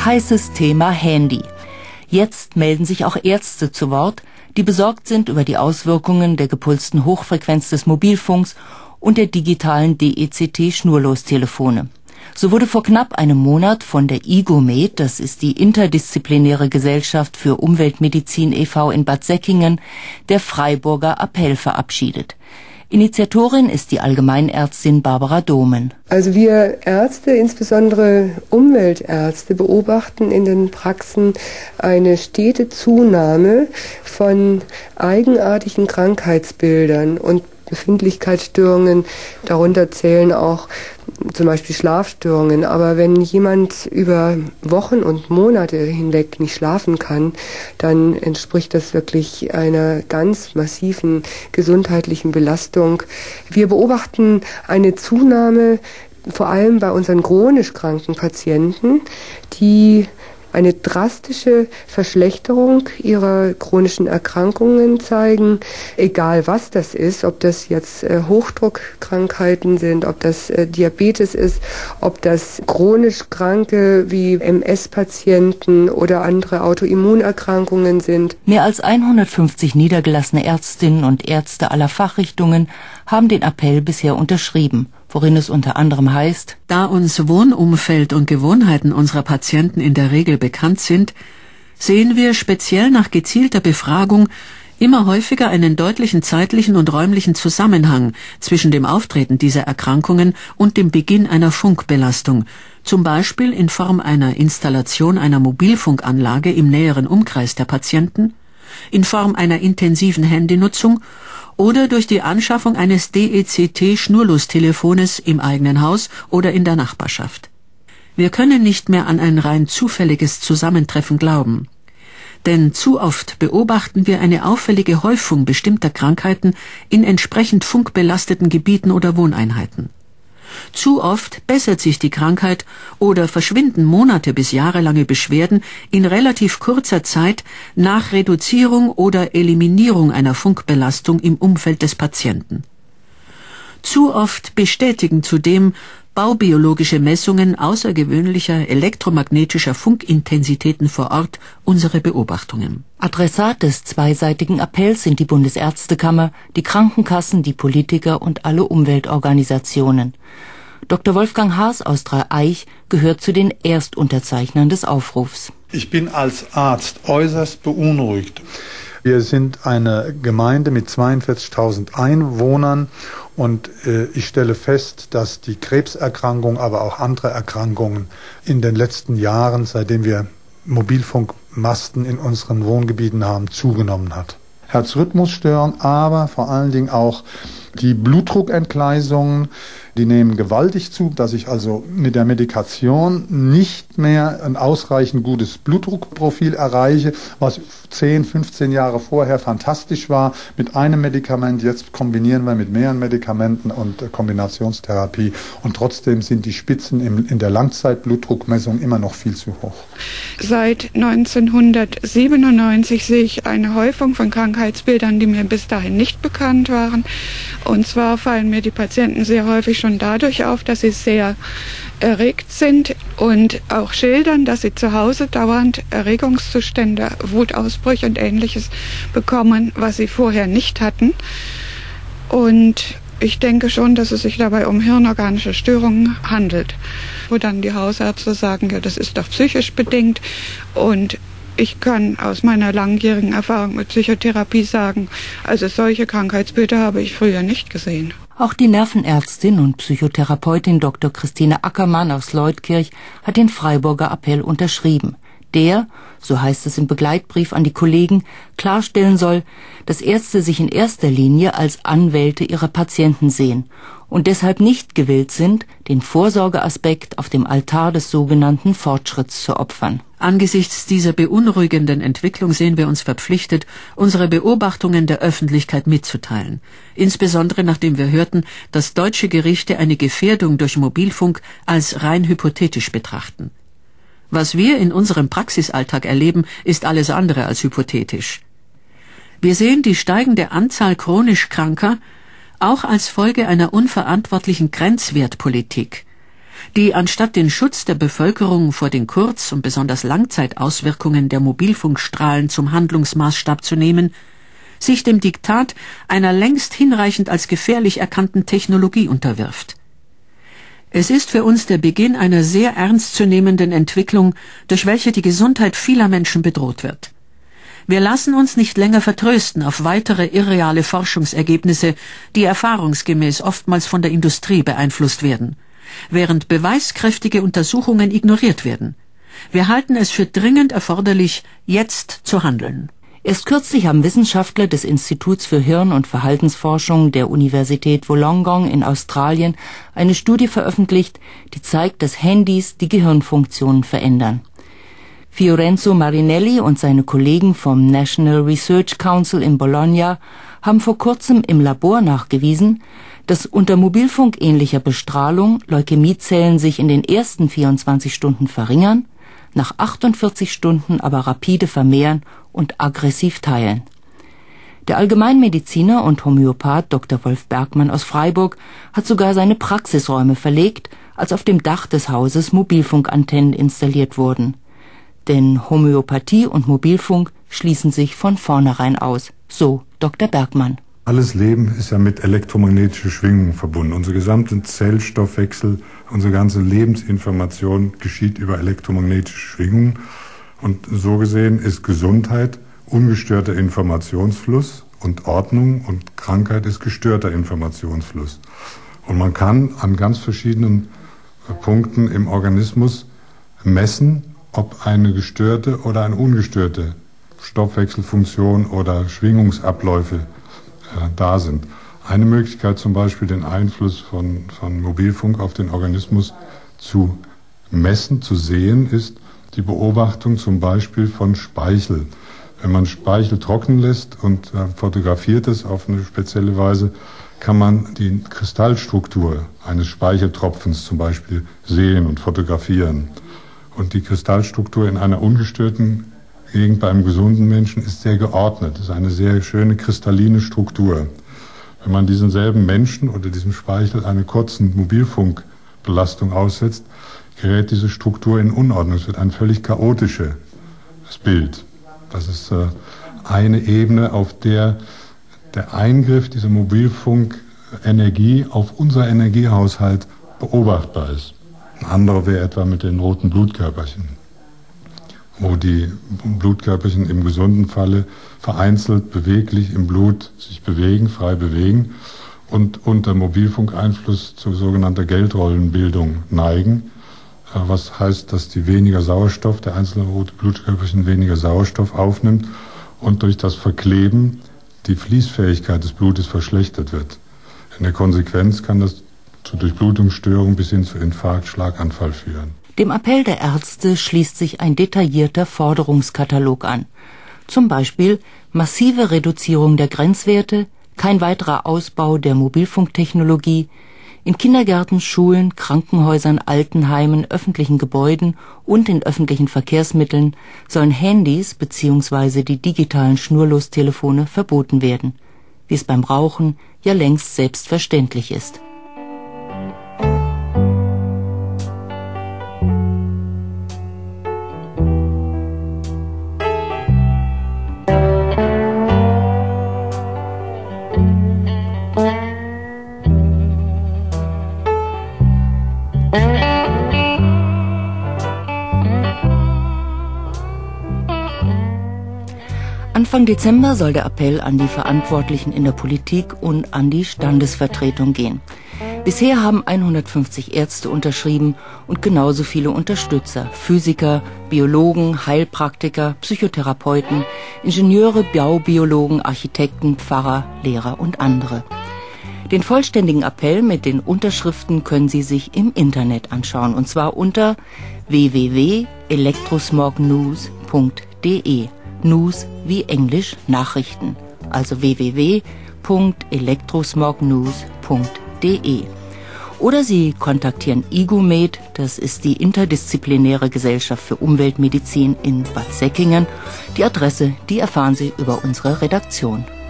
Heißes Thema Handy. Jetzt melden sich auch Ärzte zu Wort, die besorgt sind über die Auswirkungen der gepulsten Hochfrequenz des Mobilfunks und der digitalen DECT-Schnurlostelefone. So wurde vor knapp einem Monat von der IGOMED, das ist die Interdisziplinäre Gesellschaft für Umweltmedizin e.V. in Bad Säckingen, der Freiburger Appell verabschiedet. Initiatorin ist die Allgemeinärztin Barbara Dohmen. Also wir Ärzte, insbesondere Umweltärzte, beobachten in den Praxen eine stete Zunahme von eigenartigen Krankheitsbildern und Befindlichkeitsstörungen. Darunter zählen auch zum Beispiel Schlafstörungen. Aber wenn jemand über Wochen und Monate hinweg nicht schlafen kann, dann entspricht das wirklich einer ganz massiven gesundheitlichen Belastung. Wir beobachten eine Zunahme vor allem bei unseren chronisch kranken Patienten, die eine drastische Verschlechterung ihrer chronischen Erkrankungen zeigen, egal was das ist, ob das jetzt Hochdruckkrankheiten sind, ob das Diabetes ist, ob das chronisch Kranke wie MS-Patienten oder andere Autoimmunerkrankungen sind. Mehr als 150 niedergelassene Ärztinnen und Ärzte aller Fachrichtungen haben den Appell bisher unterschrieben, worin es unter anderem heißt: Da uns Wohnumfeld und Gewohnheiten unserer Patienten in der Regel bekannt sind, sehen wir speziell nach gezielter Befragung immer häufiger einen deutlichen zeitlichen und räumlichen Zusammenhang zwischen dem Auftreten dieser Erkrankungen und dem Beginn einer Funkbelastung, zum Beispiel in Form einer Installation einer Mobilfunkanlage im näheren Umkreis der Patienten, in Form einer intensiven Handynutzung oder durch die Anschaffung eines DECT-Schnurlostelefones im eigenen Haus oder in der Nachbarschaft. Wir können nicht mehr an ein rein zufälliges Zusammentreffen glauben. Denn zu oft beobachten wir eine auffällige Häufung bestimmter Krankheiten in entsprechend funkbelasteten Gebieten oder Wohneinheiten. Zu oft bessert sich die Krankheit oder verschwinden monate- bis jahrelange Beschwerden in relativ kurzer Zeit nach Reduzierung oder Eliminierung einer Funkbelastung im Umfeld des Patienten. Zu oft bestätigen zudem baubiologische Messungen außergewöhnlicher elektromagnetischer Funkintensitäten vor Ort unsere Beobachtungen. Adressat des zweiseitigen Appells sind die Bundesärztekammer, die Krankenkassen, die Politiker und alle Umweltorganisationen. Dr. Wolfgang Haas aus Dreieich gehört zu den Erstunterzeichnern des Aufrufs. Ich bin als Arzt äußerst beunruhigt. Wir sind eine Gemeinde mit 42.000 Einwohnern und ich stelle fest, dass die Krebserkrankung, aber auch andere Erkrankungen in den letzten Jahren, seitdem wir Mobilfunkmasten in unseren Wohngebieten haben, zugenommen hat. Herzrhythmusstörungen, aber vor allen Dingen auch die Blutdruckentgleisungen, die nehmen gewaltig zu, dass ich also mit der Medikation nicht mehr ein ausreichend gutes Blutdruckprofil erreiche, was 10, 15 Jahre vorher fantastisch war. Mit einem Medikament, jetzt kombinieren wir mit mehreren Medikamenten und Kombinationstherapie und trotzdem sind die Spitzen in der Langzeitblutdruckmessung immer noch viel zu hoch. Seit 1997 sehe ich eine Häufung von Krankheitsbildern, die mir bis dahin nicht bekannt waren. Und zwar fallen mir die Patienten sehr häufig schon dadurch auf, dass sie sehr erregt sind und auch schildern, dass sie zu Hause dauernd Erregungszustände, Wutausbrüche und Ähnliches bekommen, was sie vorher nicht hatten. Und ich denke schon, dass es sich dabei um hirnorganische Störungen handelt, wo dann die Hausärzte sagen, ja, das ist doch psychisch bedingt. Und ich kann aus meiner langjährigen Erfahrung mit Psychotherapie sagen, also solche Krankheitsbilder habe ich früher nicht gesehen. Auch die Nervenärztin und Psychotherapeutin Dr. Christine Ackermann aus Leutkirch hat den Freiburger Appell unterschrieben. Der, so heißt es im Begleitbrief an die Kollegen, klarstellen soll, dass Ärzte sich in erster Linie als Anwälte ihrer Patienten sehen und deshalb nicht gewillt sind, den Vorsorgeaspekt auf dem Altar des sogenannten Fortschritts zu opfern. Angesichts dieser beunruhigenden Entwicklung sehen wir uns verpflichtet, unsere Beobachtungen der Öffentlichkeit mitzuteilen. Insbesondere nachdem wir hörten, dass deutsche Gerichte eine Gefährdung durch Mobilfunk als rein hypothetisch betrachten. Was wir in unserem Praxisalltag erleben, ist alles andere als hypothetisch. Wir sehen die steigende Anzahl chronisch Kranker auch als Folge einer unverantwortlichen Grenzwertpolitik. die anstatt den Schutz der Bevölkerung vor den Kurz- und besonders Langzeitauswirkungen der Mobilfunkstrahlen zum Handlungsmaßstab zu nehmen, sich dem Diktat einer längst hinreichend als gefährlich erkannten Technologie unterwirft. Es ist für uns der Beginn einer sehr ernstzunehmenden Entwicklung, durch welche die Gesundheit vieler Menschen bedroht wird. Wir lassen uns nicht länger vertrösten auf weitere irreale Forschungsergebnisse, die erfahrungsgemäß oftmals von der Industrie beeinflusst werden, während beweiskräftige Untersuchungen ignoriert werden. Wir halten es für dringend erforderlich, jetzt zu handeln. Erst kürzlich haben Wissenschaftler des Instituts für Hirn- und Verhaltensforschung der Universität Wollongong in Australien eine Studie veröffentlicht, die zeigt, dass Handys die Gehirnfunktionen verändern. Fiorenzo Marinelli und seine Kollegen vom National Research Council in Bologna haben vor kurzem im Labor nachgewiesen, dass unter mobilfunkähnlicher Bestrahlung Leukämiezellen sich in den ersten 24 Stunden verringern, nach 48 Stunden aber rapide vermehren und aggressiv teilen. Der Allgemeinmediziner und Homöopath Dr. Wolf Bergmann aus Freiburg hat sogar seine Praxisräume verlegt, als auf dem Dach des Hauses Mobilfunkantennen installiert wurden. Denn Homöopathie und Mobilfunk schließen sich von vornherein aus, so Dr. Bergmann. Alles Leben ist ja mit elektromagnetischen Schwingungen verbunden. Unser gesamter Zellstoffwechsel, unsere ganze Lebensinformation geschieht über elektromagnetische Schwingungen. Und so gesehen ist Gesundheit ungestörter Informationsfluss und Ordnung und Krankheit ist gestörter Informationsfluss. Und man kann an ganz verschiedenen Punkten im Organismus messen, ob eine gestörte oder eine ungestörte Stoffwechselfunktion oder Schwingungsabläufe da sind. Eine Möglichkeit zum Beispiel, den Einfluss von Mobilfunk auf den Organismus zu messen, zu sehen, ist die Beobachtung zum Beispiel von Speichel. Wenn man Speichel trocknen lässt und fotografiert es auf eine spezielle Weise, kann man die Kristallstruktur eines Speicheltropfens zum Beispiel sehen und fotografieren. Und die Kristallstruktur in einer ungestörten Gegend bei einem gesunden Menschen ist sehr geordnet. Es ist eine sehr schöne kristalline Struktur. Wenn man diesen selben Menschen oder diesem Speichel einer kurzen Mobilfunkbelastung aussetzt, gerät diese Struktur in Unordnung. Es wird ein völlig chaotisches Bild. Das ist eine Ebene, auf der der Eingriff dieser Mobilfunkenergie auf unser Energiehaushalt beobachtbar ist. Ein anderer wäre etwa mit den roten Blutkörperchen, wo die Blutkörperchen im gesunden Falle vereinzelt beweglich im Blut sich bewegen, frei bewegen und unter Mobilfunkeinfluss zu sogenannter Geldrollenbildung neigen, was heißt, dass die weniger Sauerstoff, der einzelne rote Blutkörperchen weniger Sauerstoff aufnimmt und durch das Verkleben die Fließfähigkeit des Blutes verschlechtert wird. In der Konsequenz kann das zu Durchblutungsstörungen bis hin zu Infarkt, Schlaganfall führen. Dem Appell der Ärzte schließt sich ein detaillierter Forderungskatalog an. Zum Beispiel massive Reduzierung der Grenzwerte, kein weiterer Ausbau der Mobilfunktechnologie, in Kindergärten, Schulen, Krankenhäusern, Altenheimen, öffentlichen Gebäuden und in öffentlichen Verkehrsmitteln sollen Handys bzw. die digitalen Schnurlostelefone verboten werden, wie es beim Rauchen ja längst selbstverständlich ist. Anfang Dezember soll der Appell an die Verantwortlichen in der Politik und an die Standesvertretung gehen. Bisher haben 150 Ärzte unterschrieben und genauso viele Unterstützer, Physiker, Biologen, Heilpraktiker, Psychotherapeuten, Ingenieure, Baubiologen, Architekten, Pfarrer, Lehrer und andere. Den vollständigen Appell mit den Unterschriften können Sie sich im Internet anschauen, und zwar unter www.electrosmognews.de. News wie Englisch Nachrichten, also www.electrosmognews.de. Oder Sie kontaktieren IGUMED, das ist die interdisziplinäre Gesellschaft für Umweltmedizin in Bad Säckingen. Die Adresse, die erfahren Sie über unsere Redaktion.